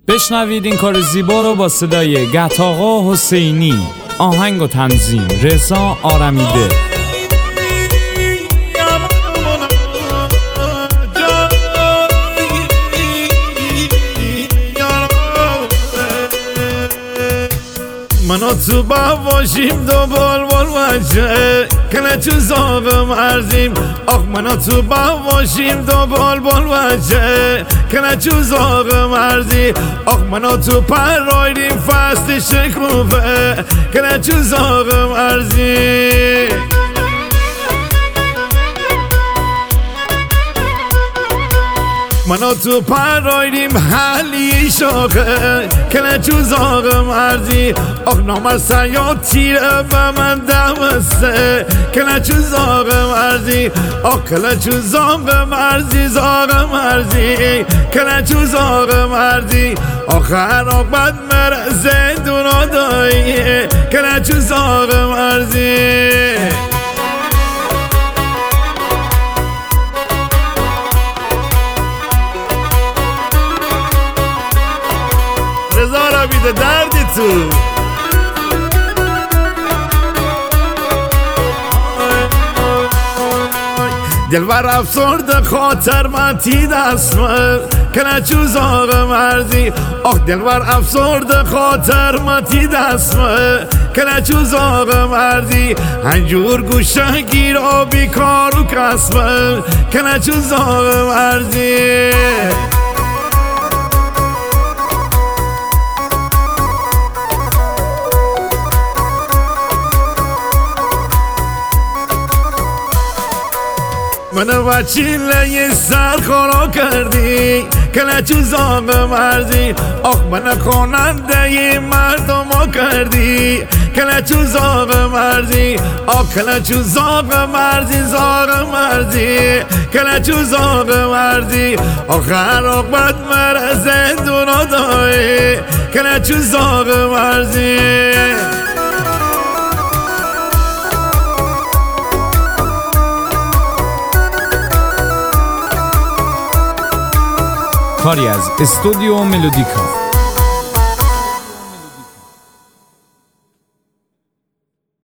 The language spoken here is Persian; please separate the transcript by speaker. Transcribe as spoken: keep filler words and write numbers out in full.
Speaker 1: بشنوید این کار زیبا رو با صدای گتاقا حسینی، آهنگ و تنظیم رضا آرمیده.
Speaker 2: منو تو باشیم دو بال بال وجه کنه چو زاغم ارزیم. آخ منو تو باشیم دو بال بال وجه کنه چو زاغم ارزی. آخ منو تو پرایدیم فست شکوفه کنه چو زاغم ارزی. منو تو پرایدیم حلی شاخه کنه چو زاغم ارزی. آخ نامر سیاد تیره به من دمسته کنه چو زاغم ارزی. آخ کنه چو زاغم ارزی زاغم ارزی کنه چو زاغم ارزی. آخر آقبت مرزه دونا دایی کنه چو زاغم ارزی. رضا را بیده دردی تو دلبر افسرده خاطر من تی دستمه کنه چو زاغم ارزی. آخ دلبر افسرده خاطر من تی دستمه کنه چو زاغم ارزی. هنجور گوشه گیر و بیکار و کسمه کنه چو زاغم ارزی. منو وچیله یه سر خورا کردی کنه چو زاغم ارزی. آخ منو خواننده یه مردما کردی کنه چو زاغم ارزی. آخ کنه چو زاغم ارزی زاغم ارزی کنه چو زاغم ارزی. آخر آقبت مرزه دونا دایی کنه چو زاغم ارزی.
Speaker 1: کاری از استودیو ملودیکا.